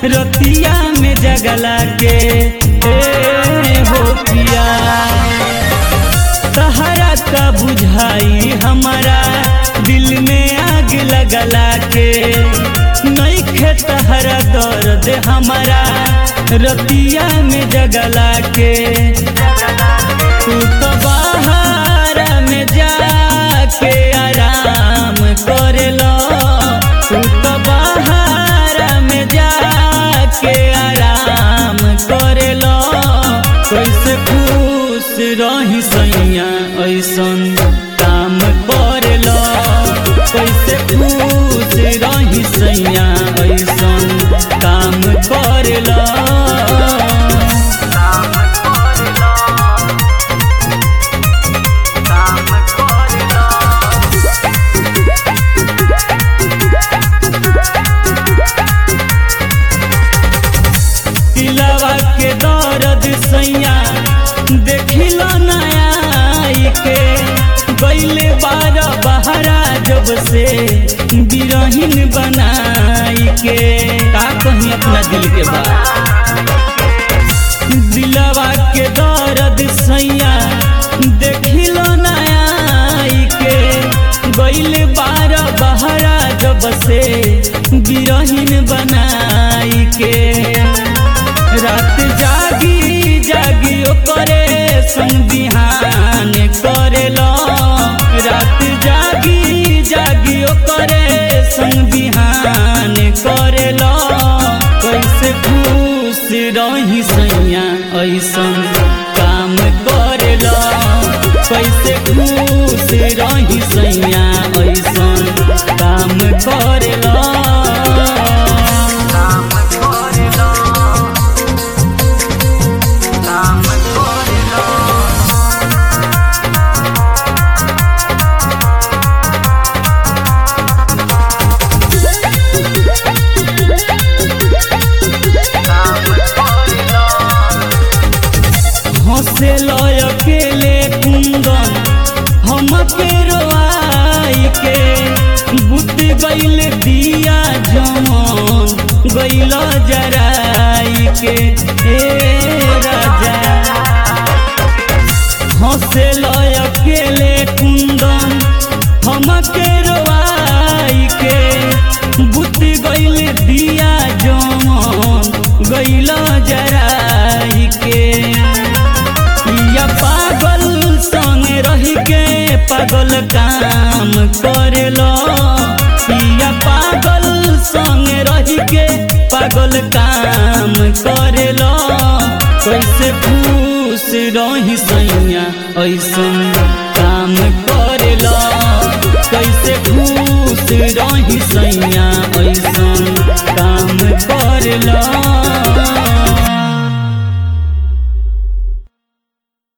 रतिया में जगला के हो पिया। तहरा का बुझाई हमारा दिल में आग लगला के, नइखे तहरा दर्द हमारा रतिया में जगला के। तू तो बाहर में जाके आराम करेलो, तू तो बाहर में जाके आराम करेलो। कैसे खुश रही सैया ऐसन काम करेलो, कैसे खुश रही सैया ऐसन काम करेलो। दिलवा के दर्द सैया देखिलो नया के, गईले बार बहरा जब से बिरहीन बनाई के। का कहीं अपना दिल के बात, दिलवा के दर्द सैया देखिलो नया के, गईले बार बहरा जब से बिरहीन बनाई के। रात जागी जागी ओकरे संग बिहान करेलो, रात जागी जागी ओकरे संग बिहान करेलो। कैसे खुश रही सैया ऐसन काम करेलो, कैसे खुश रही सैया ऐसन काम करेलो। हंसे लय अकेले कुंदन हमके रोआई के, बुत गईल दिया जमन गईल जराई के। राजा हंसे लय अकेले कुंदन हमके रोआई के, बुत गईल दिया जमन गईल जराई के। या पागल संग रही के पागल काम करेलो, या पागल संग रही के पागल काम करेलो। कैसे खुश रही सैया ऐसन काम करेलो, कैसे खुश रही सैया ऐसन काम करेलो।